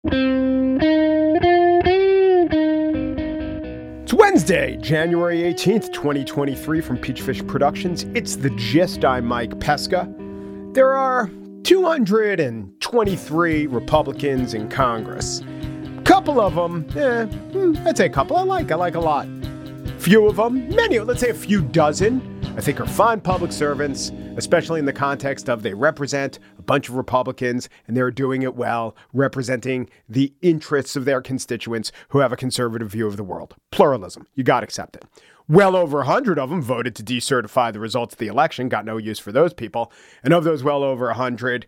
It's Wednesday, January 18th, 2023 from Peachfish Productions. It's The Gist. I'm Mike Pesca. There are 223 Republicans in Congress. A couple of them, I'd say a couple I like a lot. Few of them, let's say a few dozen, I think are fine public servants, especially in the context of they represent a bunch of Republicans and they're doing it well, representing the interests of their constituents who have a conservative view of the world. Pluralism. You got to accept it. Well over 100 of them voted to decertify the results of the election. Got no use for those people. And of those well over 100,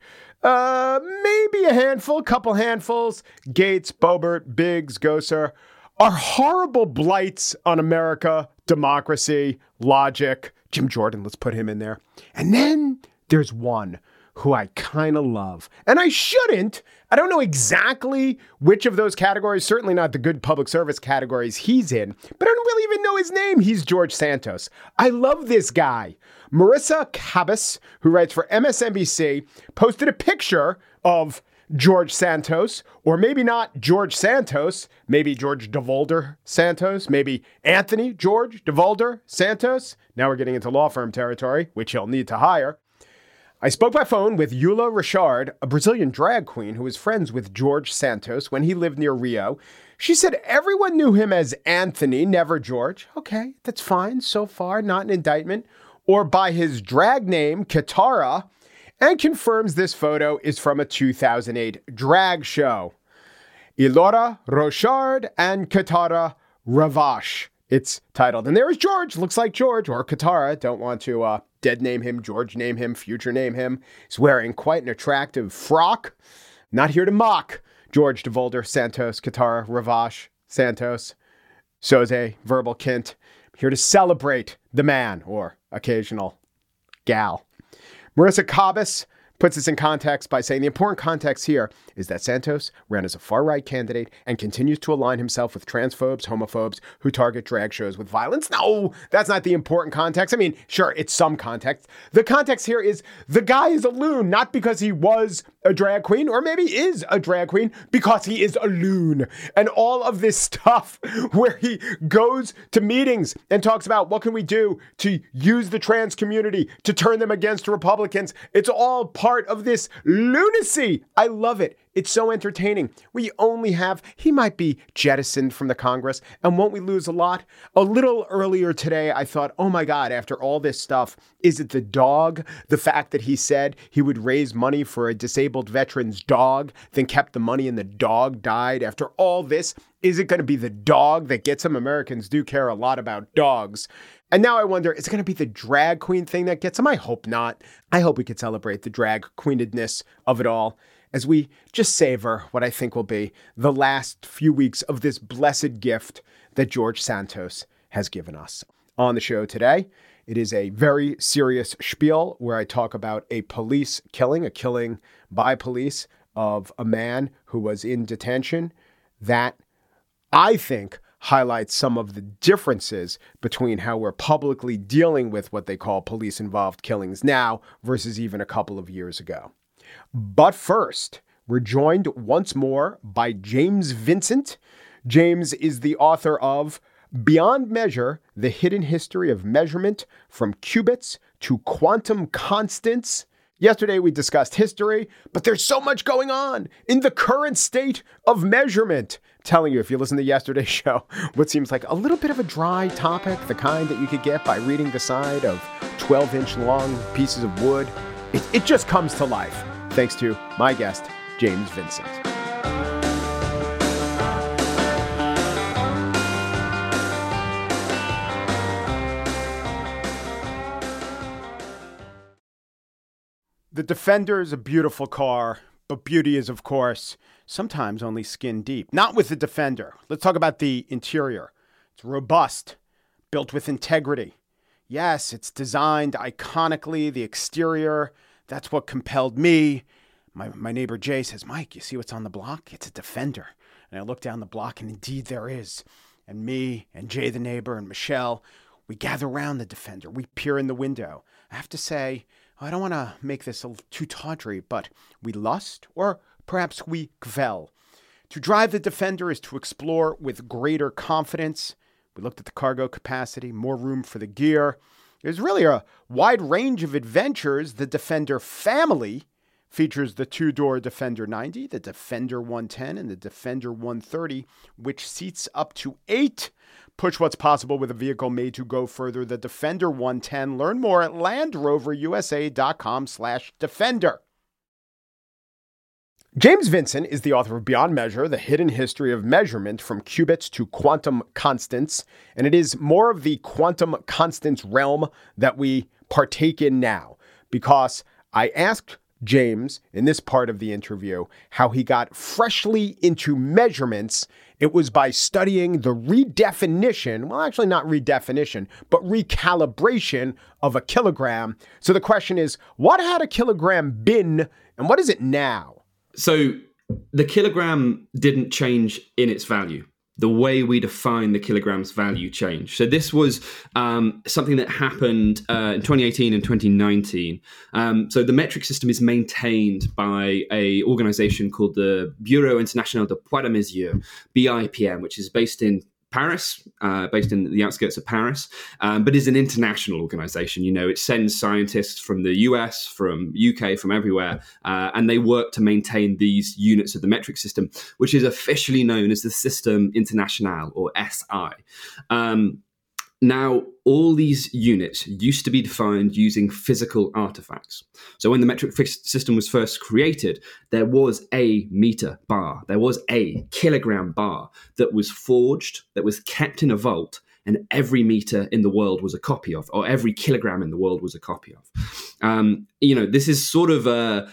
maybe a handful, couple handfuls, Gates, Boebert, Biggs, Gosar, are horrible blights on America, democracy, logic. Jim Jordan, let's put him in there. And then there's one who I kind of love. And I shouldn't. I don't know exactly which of those categories, certainly not the good public service categories he's in, but I don't really even know his name. He's George Santos. I love this guy. Marissa Kabas, who writes for MSNBC, posted a picture of George Santos, or maybe not George Santos, maybe George DeVolder Santos, maybe Anthony George DeVolder Santos. Now we're getting into law firm territory, which he'll need to hire. I spoke by phone with Eula Richard, a Brazilian drag queen who was friends with George Santos when he lived near Rio. She said everyone knew him as Anthony, never George. Okay, that's fine so far, not an indictment. Or by his drag name, Kitara, and confirms this photo is from a 2008 drag show. Eula Richard and Kitara Ravache, it's titled. And there is George, looks like George, or Kitara. Don't want to dead name him, George name him, future name him. He's wearing quite an attractive frock. Not here to mock George DeVolder Santos, Kitara Ravache Santos, Soze, verbal kint. Here to celebrate the man, or occasional gal. Marissa Kabas puts this in context by saying the important context here is that Santos ran as a far-right candidate and continues to align himself with transphobes, homophobes who target drag shows with violence. No, that's not the important context. I mean, sure, it's some context. The context here is the guy is a loon, not because he was a drag queen, or maybe is a drag queen because he is a loon. And all of this stuff where he goes to meetings and talks about what can we do to use the trans community to turn them against Republicans. It's all part of this lunacy. I love it. It's so entertaining. He might be jettisoned from the Congress, and won't we lose a lot? A little earlier today, I thought, oh my God, after all this stuff, is it the dog? The fact that he said he would raise money for a disabled veteran's dog, then kept the money and the dog died. After all this, is it going to be the dog that gets him? Americans do care a lot about dogs. And now I wonder, is it going to be the drag queen thing that gets him? I hope not. I hope we could celebrate the drag queenedness of it all as we just savor what I think will be the last few weeks of this blessed gift that George Santos has given us. On the show today, it is a very serious spiel where I talk about a police killing, a killing by police of a man who was in detention that I think highlights some of the differences between how we're publicly dealing with what they call police-involved killings now versus even a couple of years ago. But first, we're joined once more by James Vincent. James is the author of Beyond Measure, The Hidden History of Measurement from Qubits to Quantum Constants. Yesterday, we discussed history, but there's so much going on in the current state of measurement. I'm telling you, if you listen to yesterday's show, what seems like a little bit of a dry topic, the kind that you could get by reading the side of 12-inch long pieces of wood, it just comes to life. Thanks to my guest, James Vincent. The Defender is a beautiful car, but beauty is, of course, sometimes only skin deep. Not with the Defender. Let's talk about the interior. It's robust, built with integrity. Yes, it's designed iconically. The exterior, that's what compelled me. My neighbor Jay says, Mike, you see what's on the block? It's a Defender. And I look down the block, and indeed there is. And me and Jay the neighbor and Michelle, we gather around the Defender. We peer in the window. I have to say, I don't want to make this too tawdry, but we lust, or perhaps we kvel. To drive the Defender is to explore with greater confidence. We looked at the cargo capacity, more room for the gear. There's really a wide range of adventures. The Defender family features the two-door Defender 90, the Defender 110, and the Defender 130, which seats up to 8. Push what's possible with a vehicle made to go further. The Defender 110. Learn more at LandRoverUSA.com/Defender. James Vincent is the author of Beyond Measure, The Hidden History of Measurement from Qubits to Quantum Constants. And it is more of the quantum constants realm that we partake in now, because I asked James in this part of the interview how he got freshly into measurements. It was by studying the redefinition, well, actually not redefinition, but recalibration of a kilogram. So the question is, what had a kilogram been and what is it now? So the kilogram didn't change in its value. The way we define the kilogram's value changed. So this was something that happened in 2018 and 2019. So the metric system is maintained by an organization called the Bureau International de Poids de Mesure, BIPM, which is based in Paris, based in the outskirts of Paris, but is an international organization. You know, it sends scientists from the US, from UK, from everywhere, and they work to maintain these units of the metric system, which is officially known as the System International, or SI. Now, all these units used to be defined using physical artifacts. So when the metric system was first created, there was a meter bar, there was a kilogram bar that was forged, that was kept in a vault, and every meter in the world was a copy of, or every kilogram in the world was a copy of. This is sort of a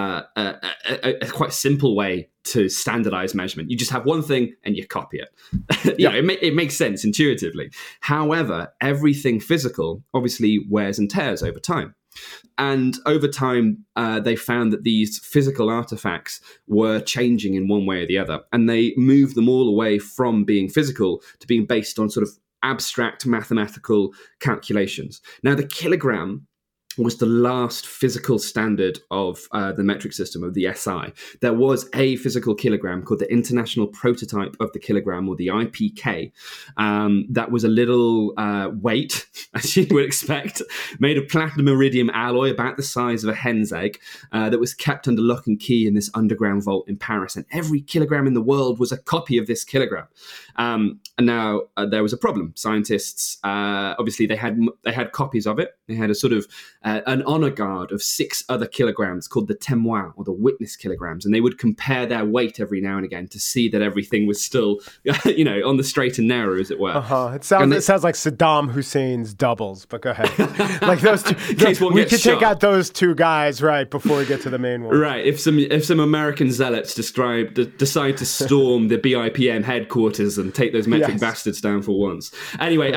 quite simple way to standardize measurement. You just have one thing and you copy it. It makes sense intuitively. However, everything physical obviously wears and tears over time. And over time, they found that these physical artifacts were changing in one way or the other. And they moved them all away from being physical to being based on sort of abstract mathematical calculations. Now, the kilogram was the last physical standard of the metric system, of the SI. There was a physical kilogram called the International Prototype of the Kilogram, or the IPK. That was a little weight, as you would expect, made of platinum iridium alloy about the size of a hen's egg, that was kept under lock and key in this underground vault in Paris. And every kilogram in the world was a copy of this kilogram. And now there was a problem. Scientists, obviously, they had copies of it. They had a sort of an honor guard of 6 other kilograms called the témoin, or the witness kilograms, and they would compare their weight every now and again to see that everything was still, on the straight and narrow, as it were. It sounds like Saddam Hussein's doubles, but go ahead. Like those two, we could take out those two guys right before we get to the main one. Right. If some American zealots decide to storm the BIPM headquarters and take those metric bastards down for once. Anyway,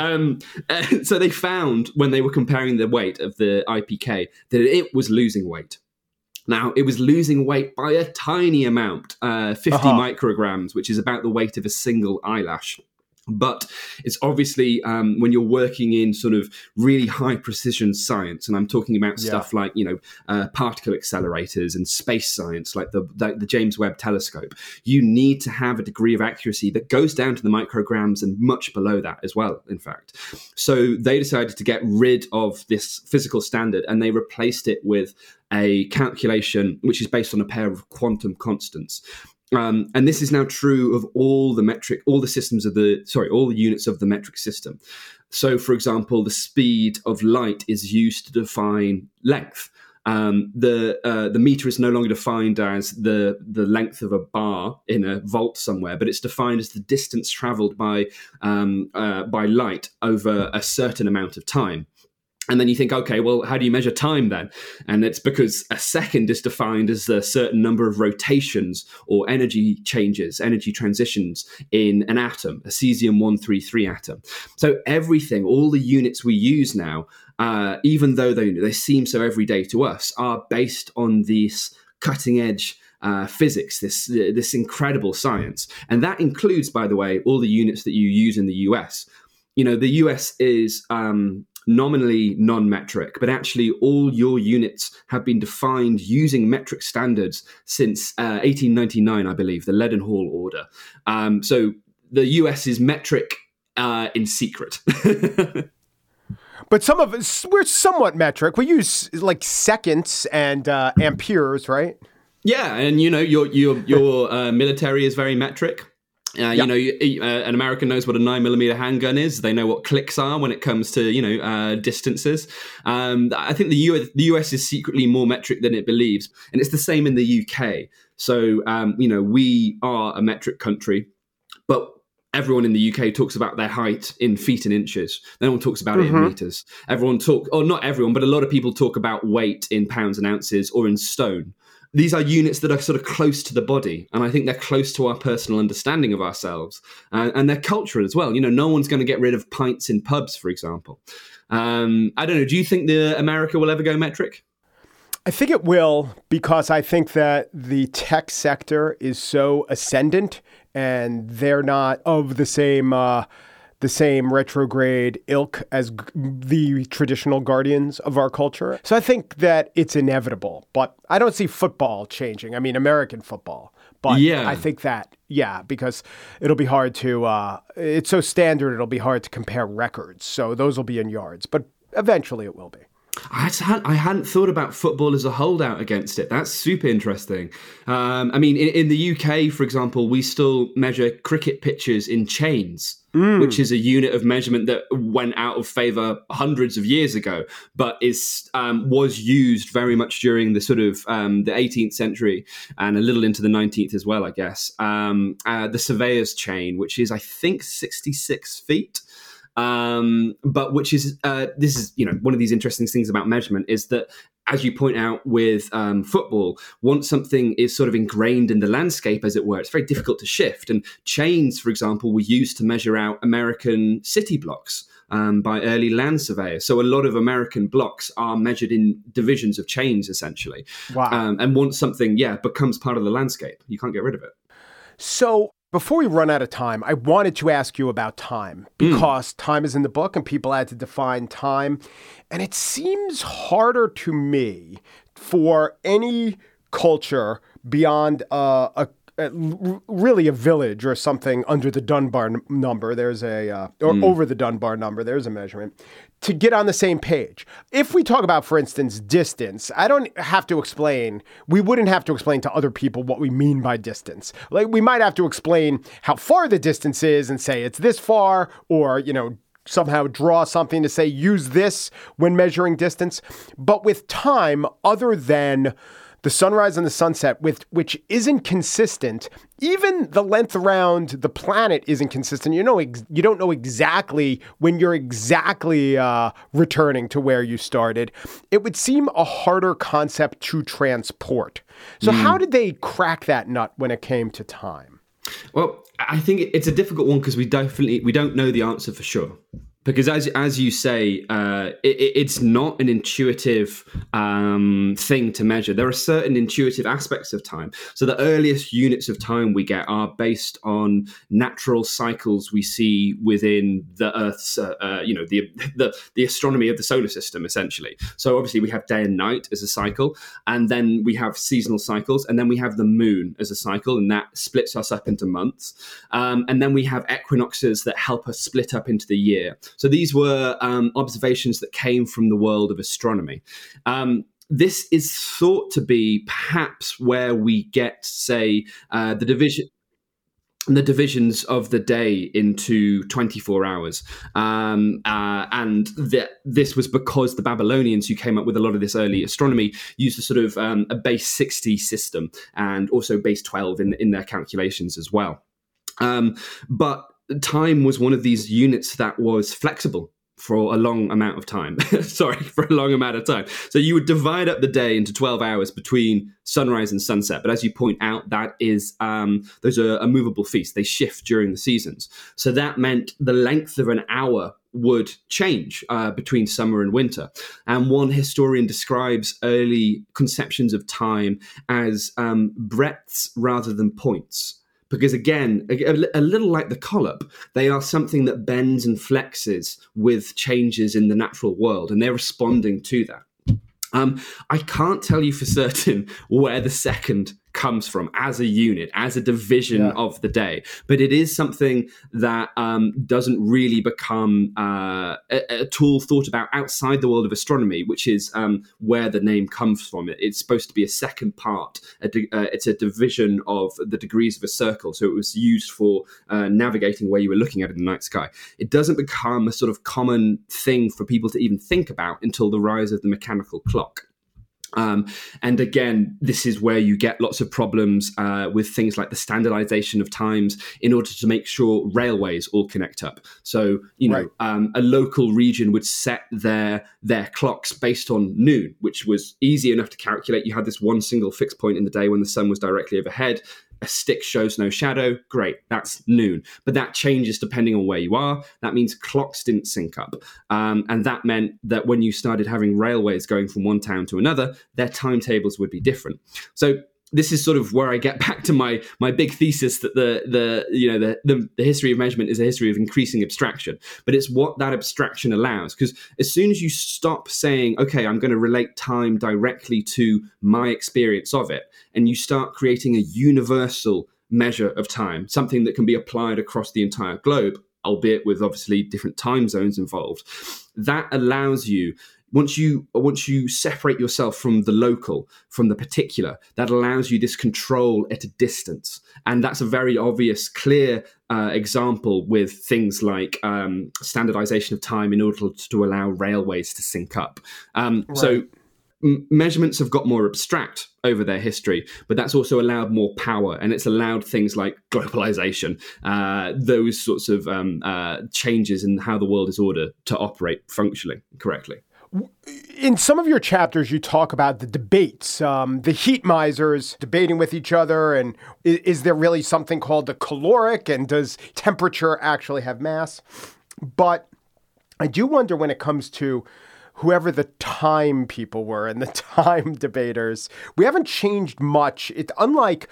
so they found when they were comparing the weight of the IPK that it was losing weight. Now, it was losing weight by a tiny amount, 50 micrograms, which is about the weight of a single eyelash. But it's obviously when you're working in sort of really high precision science, and I'm talking about stuff like, particle accelerators and space science, like the James Webb Telescope, you need to have a degree of accuracy that goes down to the micrograms and much below that as well, in fact. So they decided to get rid of this physical standard, and they replaced it with a calculation which is based on a pair of quantum constants. And this is now true of all the units of the metric system. So, for example, the speed of light is used to define length. The meter is no longer defined as the length of a bar in a vault somewhere, but it's defined as the distance traveled by light over a certain amount of time. And then you think, okay, well, how do you measure time then? And it's because a second is defined as a certain number of rotations or energy changes, energy transitions in an atom, a cesium-133 atom. So everything, all the units we use now, even though they seem so everyday to us, are based on this cutting edge physics, this incredible science. And that includes, by the way, all the units that you use in the US. The US is nominally non-metric, but actually all your units have been defined using metric standards since 1899, I believe, the Leadenhall Order. So the US is metric in secret. But some of us, we're somewhat metric. We use like seconds and amperes, right? Yeah, and your military is very metric. Yep. An American knows what a 9mm handgun is. They know what clicks are when it comes to distances. I think the US is secretly more metric than it believes, and it's the same in the UK. So we are a metric country, but everyone in the UK talks about their height in feet and inches. No one talks about it in meters. Not everyone, but a lot of people talk about weight in pounds and ounces or in stone. These are units that are sort of close to the body, and I think they're close to our personal understanding of ourselves and their culture as well. No one's going to get rid of pints in pubs, for example. I don't know. Do you think America will ever go metric? I think it will, because I think that the tech sector is so ascendant, and they're not of the same retrograde ilk as the traditional guardians of our culture. So I think that it's inevitable, but I don't see football changing. I mean, American football. But yeah. I think that, because it'll be hard to, it's so standard, it'll be hard to compare records. So those will be in yards, but eventually it will be. I hadn't thought about football as a holdout against it. That's super interesting. In the UK, for example, we still measure cricket pitches in chains, which is a unit of measurement that went out of favour hundreds of years ago, but was used very much during the sort of the 18th century and a little into the 19th as well, I guess. The surveyor's chain, which is, I think, 66 feet. But which is this is one of these interesting things about measurement is that, as you point out with football, once something is sort of ingrained in the landscape, as it were, it's very difficult to shift. And chains, for example, were used to measure out American city blocks by early land surveyors. So a lot of American blocks are measured in divisions of chains, essentially. Wow. And once something, becomes part of the landscape, you can't get rid of it. So before we run out of time, I wanted to ask you about time, because time is in the book and people had to define time. And it seems harder to me for any culture beyond really a village or something under the Dunbar number. There's over the Dunbar number, there's a measurement, to get on the same page. If we talk about, for instance, distance, we wouldn't have to explain to other people what we mean by distance. Like, we might have to explain how far the distance is and say it's this far, or, somehow draw something to say use this when measuring distance. But with time, other than the sunrise and the sunset, which isn't consistent, even the length around the planet isn't consistent. You don't know exactly when you're exactly returning to where you started. It would seem a harder concept to transport. So how did they crack that nut when it came to time? Well, I think it's a difficult one because we don't know the answer for sure. Because as you say, it's not an intuitive thing to measure. There are certain intuitive aspects of time. So the earliest units of time we get are based on natural cycles we see within the Earth's, the astronomy of the solar system, essentially. So obviously we have day and night as a cycle, and then we have seasonal cycles, and then we have the moon as a cycle, and that splits us up into months. And then we have equinoxes that help us split up into the year. So these were observations that came from the world of astronomy. This is thought to be perhaps where we get, say, the divisions of the day into 24 hours. This was because the Babylonians, who came up with a lot of this early astronomy, used a sort of a base 60 system and also base 12 in their calculations as well. But time was one of these units that was flexible for a long amount of time. So you would divide up the day into 12 hours between sunrise and sunset. But as you point out, that is those are a movable feast. They shift during the seasons. So that meant the length of an hour would change between summer and winter. And one historian describes early conceptions of time as breadths rather than points, because again, a little like the collop, they are something that bends and flexes with changes in the natural world, and they're responding to that. I can't tell you for certain where the second comes from as a unit, as a division of the day, but it is something that doesn't really become a tool thought about outside the world of astronomy, which is where the name comes from. It's supposed to be a second part. It's a division of the degrees of a circle, so it was used for navigating where you were looking at in the night sky. It doesn't become a sort of common thing for people to even think about until the rise of the mechanical clock. And again, this is where you get lots of problems with things like the standardization of times in order to make sure railways all connect up. So, a local region would set their clocks based on noon, which was easy enough to calculate. You had this one single fixed point in the day when the sun was directly overhead. A stick shows no shadow. Great, that's noon. But that changes depending on where you are. That means clocks didn't sync up. And that meant that when you started having railways going from one town to another, their timetables would be different. So this is sort of where I get back to my big thesis that the history of measurement is a history of increasing abstraction. But it's what that abstraction allows, because as soon as you stop saying, okay, I'm going to relate time directly to my experience of it, and you start creating a universal measure of time, something that can be applied across the entire globe, albeit with obviously different time zones involved, that allows you, once you separate yourself from the local, from the particular, that allows you this control at a distance. And that's a very obvious, clear example with things like standardization of time in order to allow railways to sync up. So measurements have got more abstract over their history, but that's also allowed more power, and it's allowed things like globalization, those sorts of changes in how the world is ordered to operate functionally correctly. In some of your chapters, you talk about the debates, the heat misers debating with each other. And is there really something called the caloric? And does temperature actually have mass? But I do wonder when it comes to whoever the time people were and the time debaters, we haven't changed much. It's unlike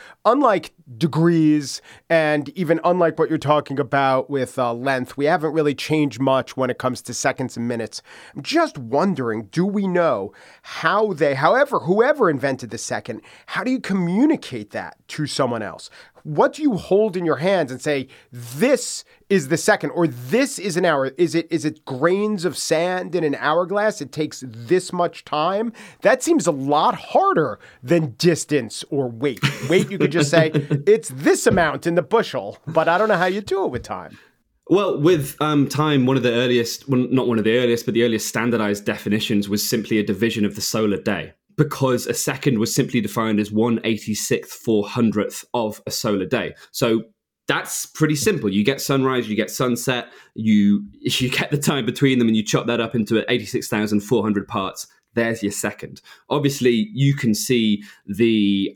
degrees, and even unlike what you're talking about with length, we haven't really changed much when it comes to seconds and minutes. I'm just wondering, do we know how whoever invented the second, how do you communicate that to someone else? What do you hold in your hands and say, this is the second, or this is an hour? Is it grains of sand in an hourglass? It takes this much time? That seems a lot harder than distance or weight. Weight, you could just say, it's this amount in the bushel, but I don't know how you do it with time. Well, with time, one of the earliest, well, not one of the earliest, but the earliest standardized definitions was simply a division of the solar day, because a second was simply defined as 1/86th 400th of a solar day. So that's pretty simple. You get sunrise, you get sunset, you get the time between them, and you chop that up into 86,400 parts. There's your second. Obviously, you can see the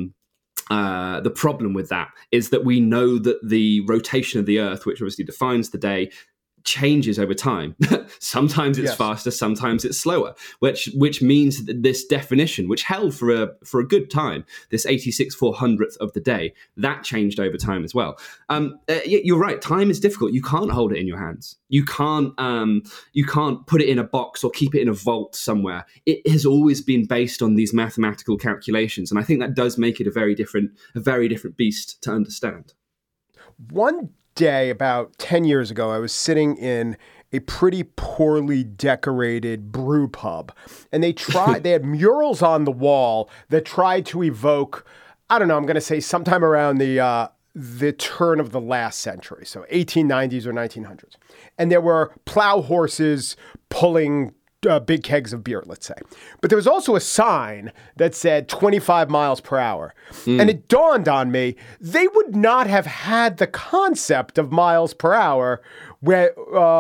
problem with that is that we know that the rotation of the Earth, which obviously defines the day, changes over time. Sometimes it's faster, sometimes it's slower, which means that this definition, which held for a good time, this 86/400th of the day, that changed over time as well. You're right. Time is difficult. You can't hold it in your hands. You can't put it in a box or keep it in a vault somewhere. It has always been based on these mathematical calculations, and I think that does make it a very different beast to understand. One day about 10 years ago, I was sitting in a pretty poorly decorated brew pub, and they had murals on the wall that tried to evoke, I don't know, I'm going to say sometime around the turn of the last century, so 1890s or 1900s. And there were plow horses pulling big kegs of beer, let's say. But there was also a sign that said 25 miles per hour. And it dawned on me, they would not have had the concept of miles per hour where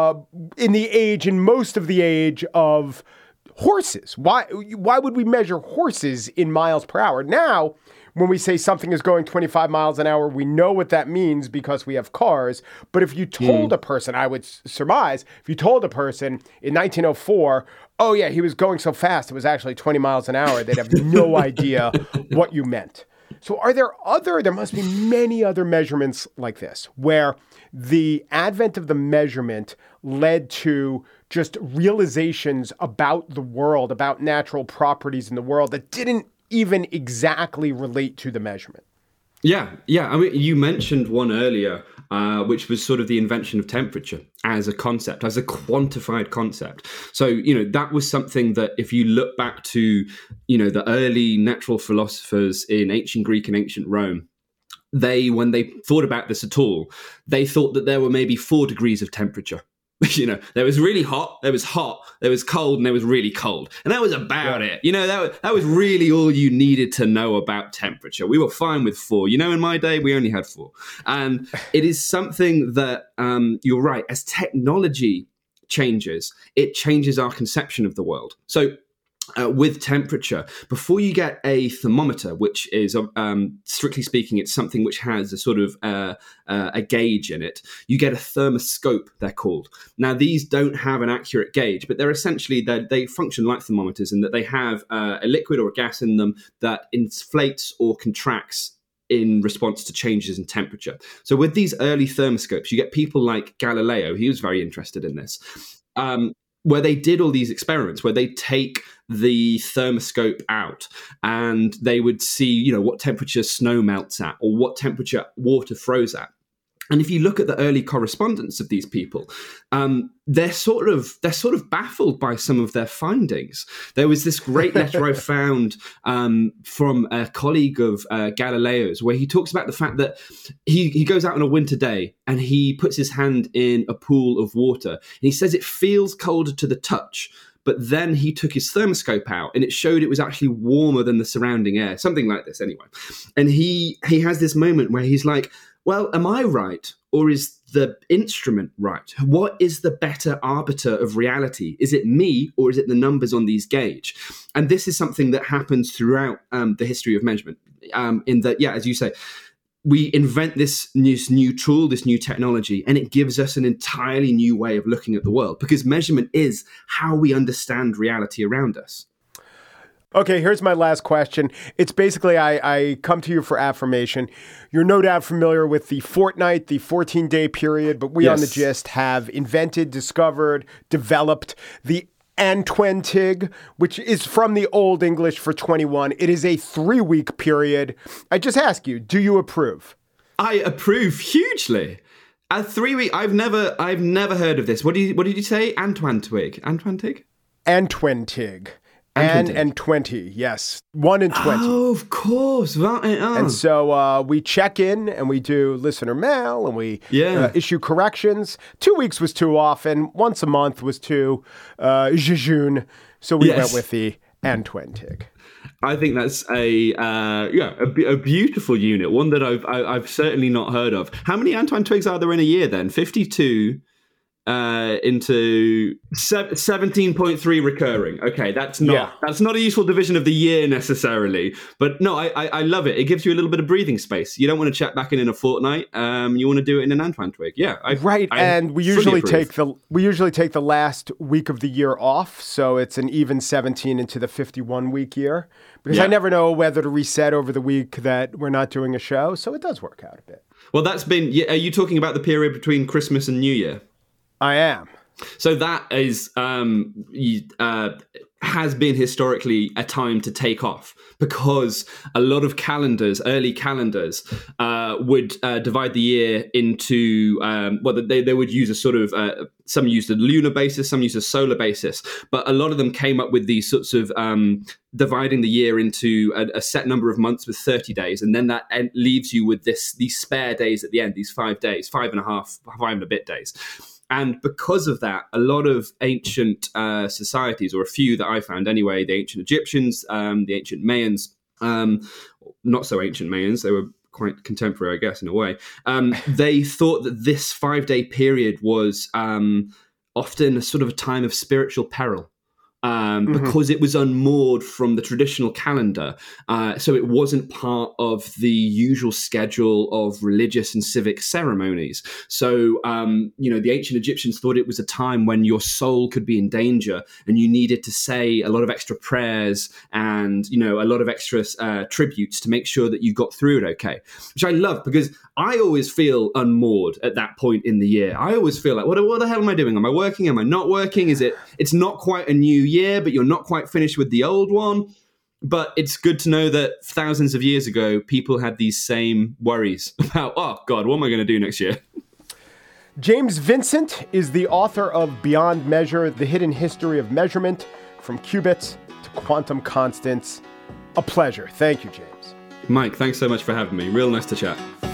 in most of the age of horses. Why would we measure horses in miles per hour? Now, when we say something is going 25 miles an hour, we know what that means because we have cars. But if you told a person, I would surmise, if you told a person in 1904, oh yeah, he was going so fast, it was actually 20 miles an hour, they'd have no idea what you meant. So there must be many other measurements like this, where the advent of the measurement led to just realizations about the world, about natural properties in the world that didn't even exactly relate to the measurement. Yeah. I mean, you mentioned one earlier, which was sort of the invention of temperature as a concept, as a quantified concept. So, that was something that if you look back to, the early natural philosophers in ancient Greek and ancient Rome, when they thought about this at all, they thought that there were maybe 4 degrees of temperature. There was really hot, there was cold, and there was really cold. And that was about it. That was really all you needed to know about temperature. We were fine with 4. In my day, we only had 4. And it is something that, you're right, as technology changes, it changes our conception of the world. So with temperature, before you get a thermometer, which is, strictly speaking, it's something which has a sort of a gauge in it, you get a thermoscope, they're called. Now, these don't have an accurate gauge, but they're essentially, they function like thermometers in that they have a liquid or a gas in them that inflates or contracts in response to changes in temperature. So with these early thermoscopes, you get people like Galileo, he was very interested in this, where they did all these experiments where they take the thermoscope out and they would see, what temperature snow melts at or what temperature water froze at. And if you look at the early correspondence of these people, they're sort of baffled by some of their findings. There was this great letter I found from a colleague of Galileo's, where he talks about the fact that he goes out on a winter day and he puts his hand in a pool of water, and he says it feels colder to the touch. But then he took his thermoscope out and it showed it was actually warmer than the surrounding air, something like this anyway. And he has this moment where he's like, well, am I right or is the instrument right? What is the better arbiter of reality? Is it me or is it the numbers on these gauge? And this is something that happens throughout the history of measurement, in that, as you say, we invent this new tool, this new technology, and it gives us an entirely new way of looking at the world, because measurement is how we understand reality around us. Okay, here's my last question. It's basically, I come to you for affirmation. You're no doubt familiar with the fortnight, the 14-day period, but we on The Gist have invented, discovered, developed the Antwentig, which is from the Old English for 21. It is a 3-week period. I just ask you, do you approve? I approve hugely. A 3-week. I've never heard of this. What did you say? Antwentig. Antwentig. Antwentig. And 20, yes. 1 and 20. Oh, of course. And so we check in and we do listener mail and we issue corrections. 2 weeks was too often. Once a month was too jejune. So we went with the Antwentig. I think that's a beautiful unit, one that I've certainly not heard of. How many Antwentigs are there in a year then? 52 into 17.3 recurring. Okay, that's not a useful division of the year necessarily, but no, I love it. It gives you a little bit of breathing space. You don't want to check back in a fortnight. You want to do it in an Antwentig. And we usually take the last week of the year off, so it's an even 17 into the 51-week year, because I never know whether to reset over the week that we're not doing a show, so it does work out a bit. Well, that's been. Are you talking about the period between Christmas and New Year? I am. So that is has been historically a time to take off, because a lot of early calendars, would divide the year into, they would use a sort of, some used a lunar basis, some used a solar basis, but a lot of them came up with these sorts of dividing the year into a set number of months with 30 days, and then that leaves you with these spare days at the end, these 5 days, 5 and a bit days. And because of that, a lot of ancient societies, or a few that I found anyway, the ancient Egyptians, the ancient Mayans, not so ancient Mayans, they were quite contemporary, I guess, in a way, they thought that this 5-day period was often a sort of a time of spiritual peril. because it was unmoored from the traditional calendar. So it wasn't part of the usual schedule of religious and civic ceremonies. So, the ancient Egyptians thought it was a time when your soul could be in danger and you needed to say a lot of extra prayers and, a lot of extra tributes to make sure that you got through it okay, which I love because I always feel unmoored at that point in the year. I always feel like, what the hell am I doing? Am I working? Am I not working? It's not quite a new year, but you're not quite finished with the old one. But it's good to know that thousands of years ago, people had these same worries about, oh God, what am I going to do next year? James Vincent is the author of Beyond Measure, The Hidden History of Measurement, from qubits to quantum constants. A pleasure. Thank you, James. Mike, thanks so much for having me. Real nice to chat.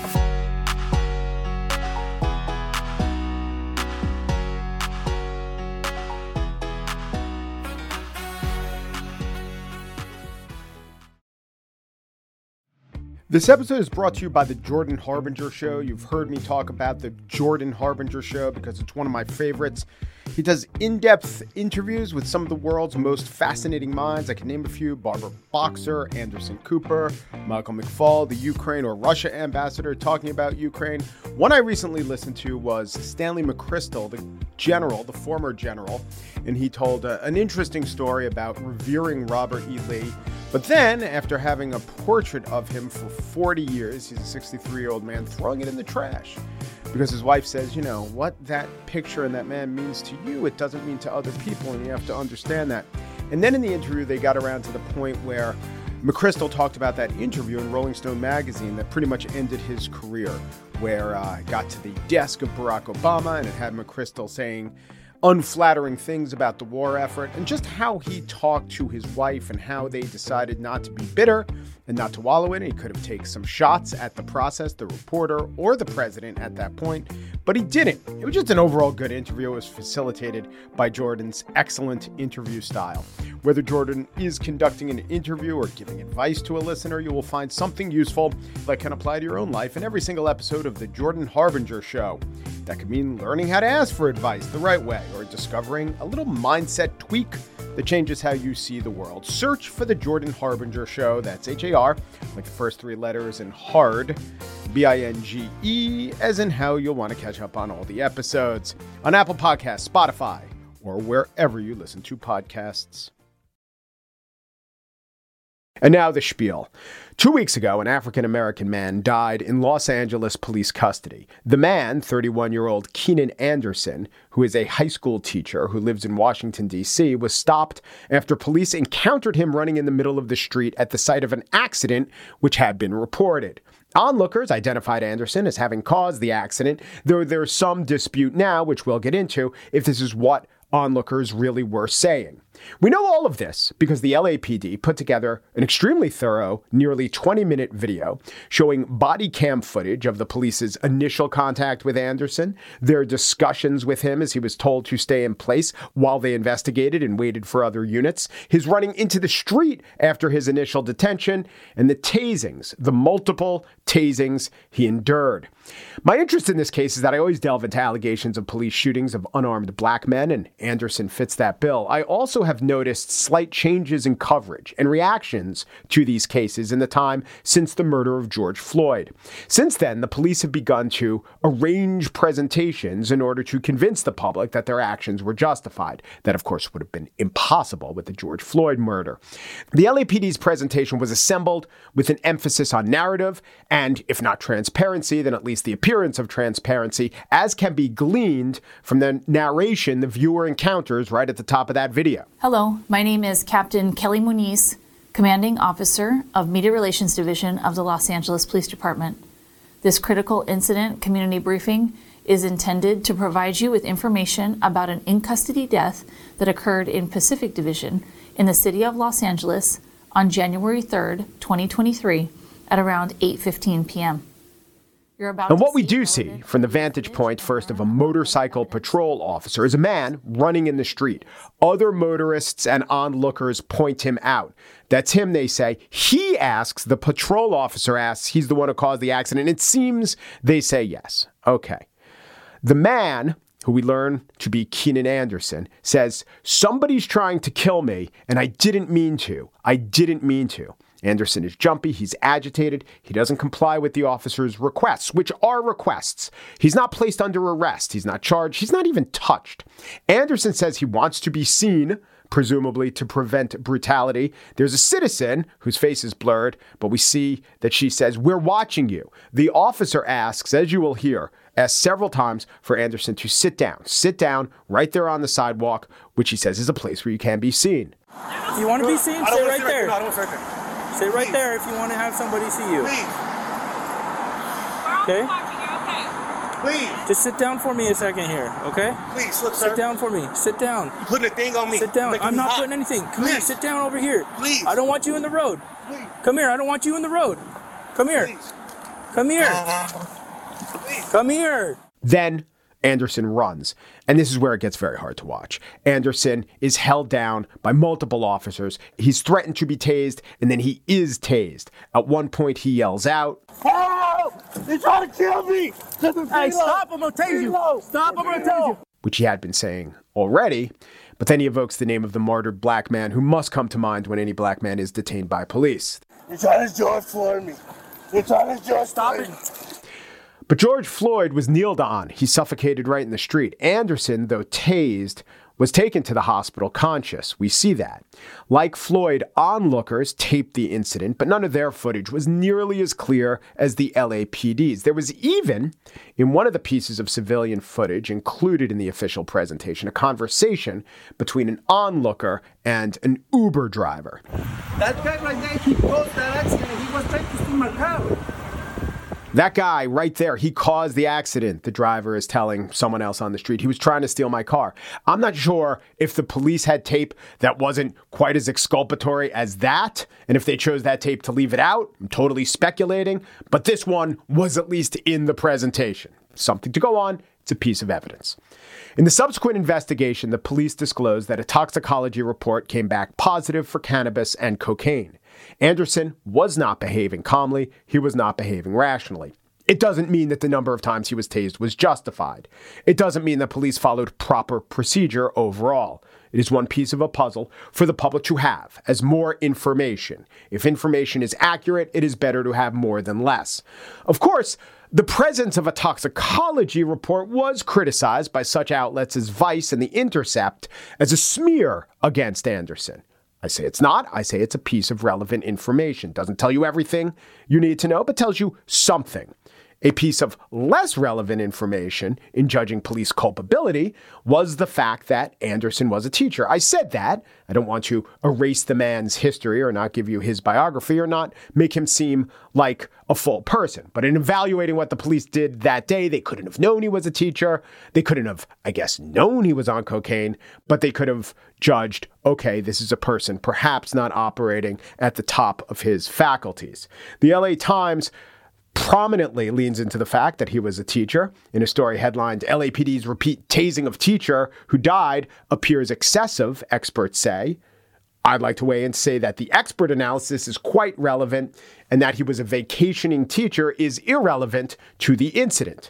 This episode is brought to you by the Jordan Harbinger Show. You've heard me talk about the Jordan Harbinger Show because it's one of my favorites. He does in-depth interviews with some of the world's most fascinating minds. I can name a few: Barbara Boxer, Anderson Cooper, Michael McFaul, the Ukraine or Russia ambassador talking about Ukraine. One I recently listened to was Stanley McChrystal, the former general, and he told an interesting story about revering Robert E. Lee. But then, after having a portrait of him for 40 years, he's a 63-year-old man, throwing it in the trash. Because his wife says, what that picture and that man means to you, it doesn't mean to other people, and you have to understand that. And then in the interview, they got around to the point where McChrystal talked about that interview in Rolling Stone magazine that pretty much ended his career, where it got to the desk of Barack Obama, and it had McChrystal saying unflattering things about the war effort, and just how he talked to his wife and how they decided not to be bitter and not to wallow in it. He could have taken some shots at the process, the reporter, or the president at that point, but he didn't. It was just an overall good interview. It was facilitated by Jordan's excellent interview style. Whether Jordan is conducting an interview or giving advice to a listener, you will find something useful that can apply to your own life in every single episode of The Jordan Harbinger Show. That could mean learning how to ask for advice the right way, or discovering a little mindset tweak that changes how you see the world. Search for The Jordan Harbinger Show. That's H-A-R, like the first three letters, and hard, B-I-N-G-E, as in how you'll want to catch up on all the episodes on Apple Podcasts, Spotify, or wherever you listen to podcasts. And now the spiel. 2 weeks ago, an African-American man died in Los Angeles police custody. The man, 31-year-old Keenan Anderson, who is a high school teacher who lives in Washington, D.C., was stopped after police encountered him running in the middle of the street at the site of an accident which had been reported. Onlookers identified Anderson as having caused the accident, though there's some dispute now, which we'll get into, if this is what onlookers really were saying. We know all of this because the LAPD put together an extremely thorough, nearly 20-minute video showing body cam footage of the police's initial contact with Anderson, their discussions with him as he was told to stay in place while they investigated and waited for other units, his running into the street after his initial detention, and the multiple tasings he endured. My interest in this case is that I always delve into allegations of police shootings of unarmed black men, and Anderson fits that bill. I also have noticed slight changes in coverage and reactions to these cases in the time since the murder of George Floyd. Since then, the police have begun to arrange presentations in order to convince the public that their actions were justified. That, of course, would have been impossible with the George Floyd murder. The LAPD's presentation was assembled with an emphasis on narrative and, if not transparency, then at least the appearance of transparency, as can be gleaned from the narration the viewer encounters right at the top of that video. Hello, my name is Captain Kelly Muniz, Commanding Officer of Media Relations Division of the Los Angeles Police Department. This critical incident community briefing is intended to provide you with information about an in-custody death that occurred in Pacific Division in the city of Los Angeles on January 3rd, 2023 at around 8:15 p.m. And what we do see from the vantage point first of a motorcycle patrol officer is a man running in the street. Other motorists and onlookers point him out. That's him, they say. He asks, the patrol officer asks, he's the one who caused the accident. It seems they say yes. Okay. The man who we learn to be Keenan Anderson, says, "Somebody's trying to kill me, and I didn't mean to. I didn't mean to." Anderson is jumpy. He's agitated. He doesn't comply with the officer's requests, which are requests. He's not placed under arrest. He's not charged. He's not even touched. Anderson says he wants to be seen, presumably to prevent brutality. There's a citizen whose face is blurred, but we see that she says, "We're watching you." The officer asks, as you will hear, asks several times for Anderson to sit down right there on the sidewalk, which he says is a place where you can be seen. You want to be seen? Stay right there. No, I don't want to sit right there. Stay right there if you want to have somebody see you. Please. Okay? Please. Just sit down for me a second here, okay? Please, look, sir. Sit down for me. Sit down. You're putting a thing on me. Sit down. Making I'm me not hot. putting anything. Come here. Please. Sit down over here. Please. I don't want you in the road. Please. Come here. I don't want you in the road. Come here. Please. Come here. Please. Come here. Then Anderson runs, and this is where it gets very hard to watch. Anderson is held down by multiple officers. He's threatened to be tased, and then he is tased. At one point, he yells out, Help! They're trying to kill me! Hey, stop. I'm going to tase you. Stop. I'm going to tase you. which he had been saying already, but then he evokes the name of the martyred black man who must come to mind when any black man is detained by police. They're trying to George Floyd me. They're trying to George Floyd me. But George Floyd was kneeled on. He suffocated right in the street. Anderson, though tased, was taken to the hospital conscious. We see that. Like Floyd, onlookers taped the incident, but none of their footage was nearly as clear as the LAPD's. There was even, in one of the pieces of civilian footage included in the official presentation, a conversation between an onlooker and an Uber driver. That guy right there, he caused that accident. He was trying to steal my car. That guy right there, he caused the accident, the driver is telling someone else on the street. He was trying to steal my car. I'm not sure if the police had tape that wasn't quite as exculpatory as that, and if they chose that tape to leave it out. I'm totally speculating, but this one was at least in the presentation. Something to go on. It's a piece of evidence. In the subsequent investigation, the police disclosed that a toxicology report came back positive for cannabis and cocaine. Anderson was not behaving calmly. He was not behaving rationally. It doesn't mean that the number of times he was tased was justified. It doesn't mean that police followed proper procedure overall. It is one piece of a puzzle for the public to have as more information. If information is accurate, it is better to have more than less. Of course, the presence of a toxicology report was criticized by such outlets as Vice and The Intercept as a smear against Anderson. I say it's not. I say it's a piece of relevant information. Doesn't tell you everything you need to know, but tells you something. A piece of less relevant information in judging police culpability was the fact that Anderson was a teacher. I said that. I don't want to erase the man's history or not give you his biography or not make him seem like a full person. But in evaluating what the police did that day, they couldn't have known he was a teacher. They couldn't have, I guess, known he was on cocaine, but they could have judged, okay, this is a person perhaps not operating at the top of his faculties. The LA Times prominently leans into the fact that he was a teacher. In a story headlined, LAPD's repeat tasing of teacher who died appears excessive, experts say. I'd like to weigh in and say that the expert analysis is quite relevant and that he was a vacationing teacher is irrelevant to the incident.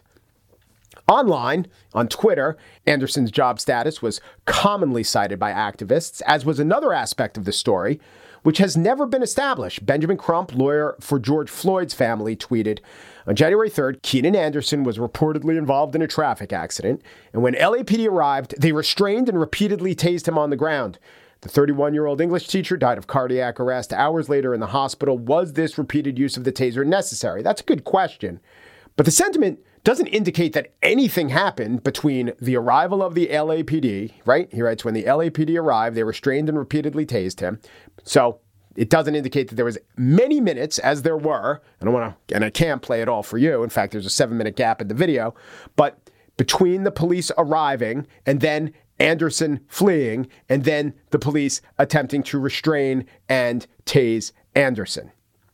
Online, on Twitter, Anderson's job status was commonly cited by activists, as was another aspect of the story, which has never been established. Benjamin Crump, lawyer for George Floyd's family, tweeted, on January 3rd, Keenan Anderson was reportedly involved in a traffic accident, and when LAPD arrived, they restrained and repeatedly tased him on the ground. The 31-year-old English teacher died of cardiac arrest hours later in the hospital. Was this repeated use of the taser necessary? That's a good question. But the sentiment doesn't indicate that anything happened between the arrival of the LAPD, right? He writes, when the LAPD arrived, they restrained and repeatedly tased him. So it doesn't indicate that there was many minutes, as there were. And I can't play it all for you. In fact, there's a 7-minute gap in the video. But between the police arriving and then Anderson fleeing and then the police attempting to restrain and tase Anderson.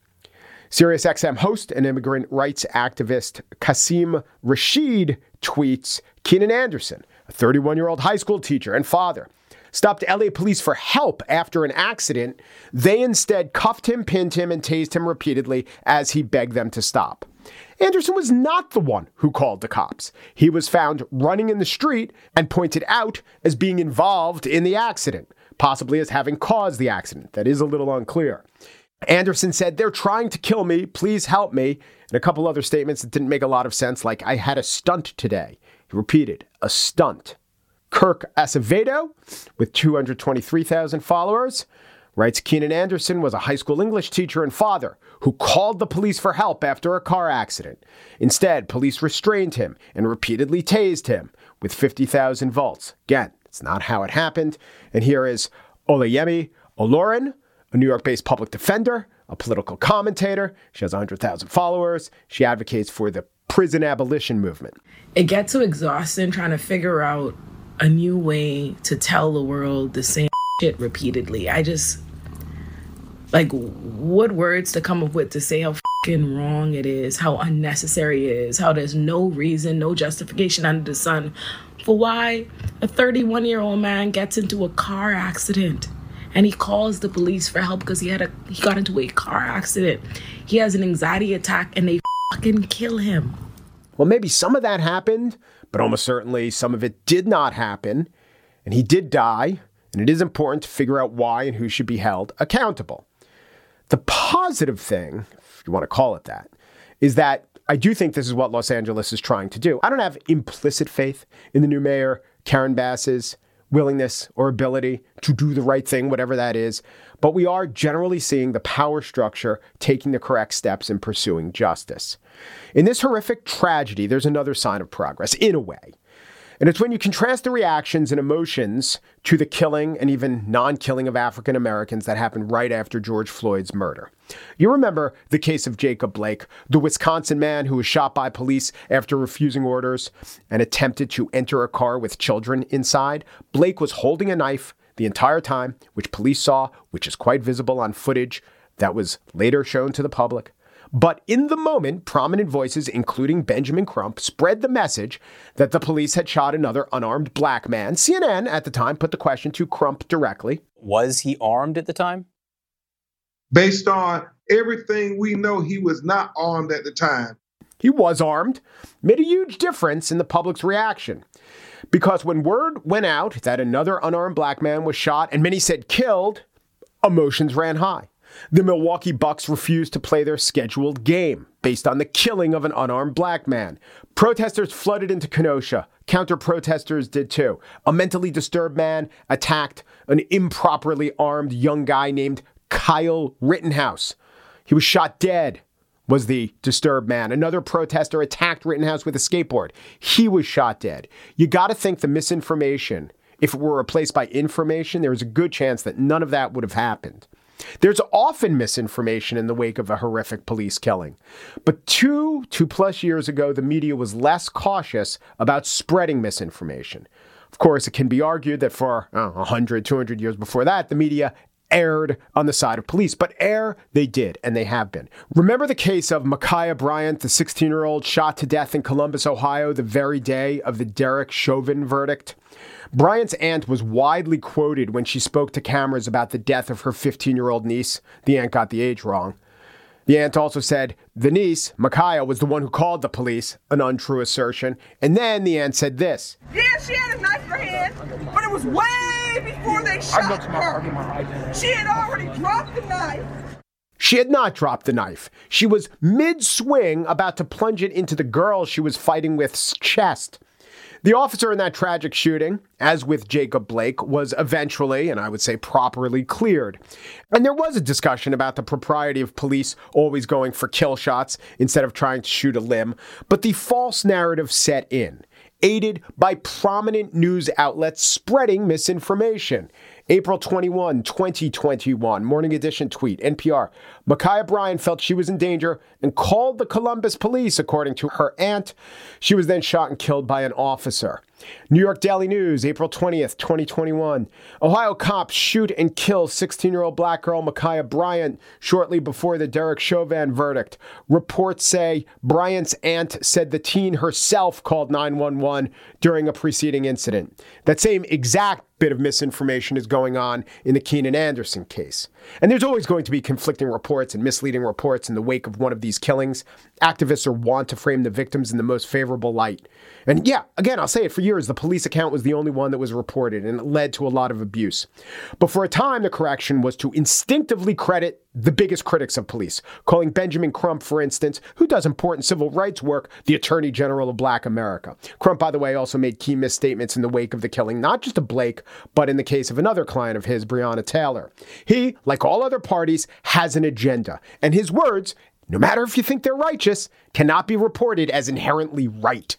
SiriusXM host and immigrant rights activist Kasim Rashid tweets, Keenan Anderson, a 31-year-old high school teacher and father, stopped LA police for help after an accident. They instead cuffed him, pinned him, and tased him repeatedly as he begged them to stop. Anderson was not the one who called the cops. He was found running in the street and pointed out as being involved in the accident, possibly as having caused the accident. That is a little unclear. Anderson said, "They're trying to kill me. Please help me." And a couple other statements that didn't make a lot of sense, like, "I had a stunt today." He repeated, a stunt. Kirk Acevedo, with 223,000 followers, writes, Keenan Anderson was a high school English teacher and father who called the police for help after a car accident. Instead, police restrained him and repeatedly tased him with 50,000 volts. Again, it's not how it happened. And here is Olayemi Olorin, a New York-based public defender, a political commentator. She has 100,000 followers. She advocates for the prison abolition movement. It gets so exhausting trying to figure out a new way to tell the world the same shit repeatedly. I just, what words to come up with to say how fucking wrong it is, how unnecessary it is, how there's no reason, no justification under the sun for why a 31-year-old man gets into a car accident. And he calls the police for help because he got into a car accident. He has an anxiety attack and they fucking kill him. Well, maybe some of that happened, but almost certainly some of it did not happen. And he did die. And it is important to figure out why and who should be held accountable. The positive thing, if you want to call it that, is that I do think this is what Los Angeles is trying to do. I don't have implicit faith in the new mayor, Karen Bass's willingness or ability to do the right thing, whatever that is. But we are generally seeing the power structure taking the correct steps in pursuing justice. In this horrific tragedy, there's another sign of progress, in a way. And it's when you contrast the reactions and emotions to the killing and even non-killing of African Americans that happened right after George Floyd's murder. You remember the case of Jacob Blake, the Wisconsin man who was shot by police after refusing orders and attempted to enter a car with children inside. Blake was holding a knife the entire time, which police saw, which is quite visible on footage that was later shown to the public. But in the moment, prominent voices, including Benjamin Crump, spread the message that the police had shot another unarmed black man. CNN at the time put the question to Crump directly. Was he armed at the time? Based on everything we know, he was not armed at the time. He was armed. Made a huge difference in the public's reaction. Because when word went out that another unarmed black man was shot and many said killed, emotions ran high. The Milwaukee Bucks refused to play their scheduled game based on the killing of an unarmed black man. Protesters flooded into Kenosha. Counter-protesters did too. A mentally disturbed man attacked an improperly armed young guy named Kyle Rittenhouse. He was shot dead, was the disturbed man. Another protester attacked Rittenhouse with a skateboard. He was shot dead. You got to think the misinformation, if it were replaced by information, there was a good chance that none of that would have happened. There's often misinformation in the wake of a horrific police killing. But two plus years ago, the media was less cautious about spreading misinformation. Of course, it can be argued that for 100, 200 years before that, the media erred on the side of police. But err they did, and they have been. Remember the case of Ma'Khia Bryant, the 16-year-old shot to death in Columbus, Ohio, the very day of the Derek Chauvin verdict? Bryant's aunt was widely quoted when she spoke to cameras about the death of her 15-year-old niece. The aunt got the age wrong. The aunt also said the niece, Ma'Khia, was the one who called the police, an untrue assertion. And then the aunt said this. Yeah, she had a knife in her hand, but it was way before they shot her. She had already dropped the knife. She had not dropped the knife. She was mid-swing, about to plunge it into the girl she was fighting with's chest. The officer in that tragic shooting, as with Jacob Blake, was eventually, and I would say properly, cleared. And there was a discussion about the propriety of police always going for kill shots instead of trying to shoot a limb. But the false narrative set in, aided by prominent news outlets spreading misinformation. April 21, 2021, Morning Edition tweet, NPR. Ma'Khia Bryant felt she was in danger and called the Columbus police, according to her aunt. She was then shot and killed by an officer. New York Daily News, April 20th, 2021. Ohio cops shoot and kill 16-year-old black girl Ma'Khia Bryant shortly before the Derek Chauvin verdict. Reports say Bryant's aunt said the teen herself called 911 during a preceding incident. That same exact bit of misinformation is going on in the Keenan Anderson case. And there's always going to be conflicting reports and misleading reports in the wake of one of these killings. Activists are wont to frame the victims in the most favorable light. And yeah, again, I'll say it, for years, the police account was the only one that was reported, and it led to a lot of abuse. But for a time, the correction was to instinctively credit the biggest critics of police, calling Benjamin Crump, for instance, who does important civil rights work, the Attorney General of Black America. Crump, by the way, also made key misstatements in the wake of the killing, not just of Blake, but in the case of another client of his, Breonna Taylor. He, like all other parties, has an agenda, and his words, no matter if you think they're righteous, cannot be reported as inherently right.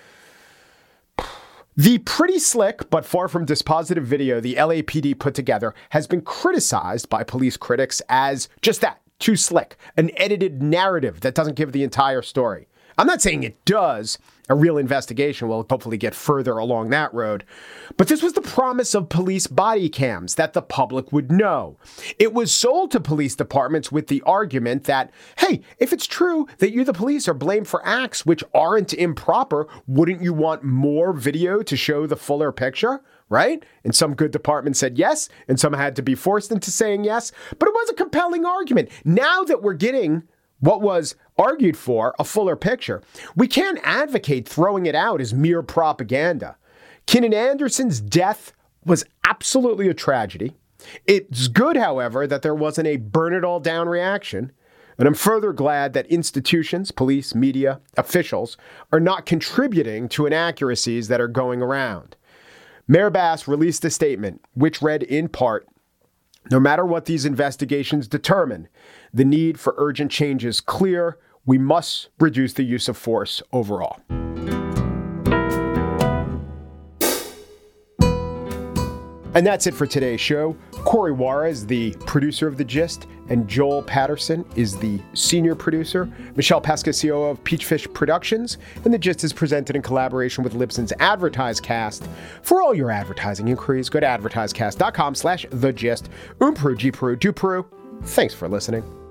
The pretty slick but far from dispositive video the LAPD put together has been criticized by police critics as just that, too slick, an edited narrative that doesn't give the entire story. I'm not saying it does. A real investigation will hopefully get further along that road. But this was the promise of police body cams, that the public would know. It was sold to police departments with the argument that, hey, if it's true that you, the police, are blamed for acts which aren't improper, wouldn't you want more video to show the fuller picture? Right? And some good departments said yes, and some had to be forced into saying yes. But it was a compelling argument. Now that we're getting what was argued for, a fuller picture, we can't advocate throwing it out as mere propaganda. Keenan Anderson's death was absolutely a tragedy. It's good, however, that there wasn't a burn it all down reaction. And I'm further glad that institutions, police, media, officials are not contributing to inaccuracies that are going around. Mayor Bass released a statement which read in part, "No matter what these investigations determine, the need for urgent change is clear. We must reduce the use of force overall." And that's it for today's show. Corey Juarez, the producer of The Gist, and Joel Patterson is the senior producer. Michelle Pascasio of Peachfish Productions, and The Gist is presented in collaboration with Libsyn's AdvertiseCast. For all your advertising inquiries, go to advertisecast.com/thegist. Peru, G Peru, do Peru. Thanks for listening.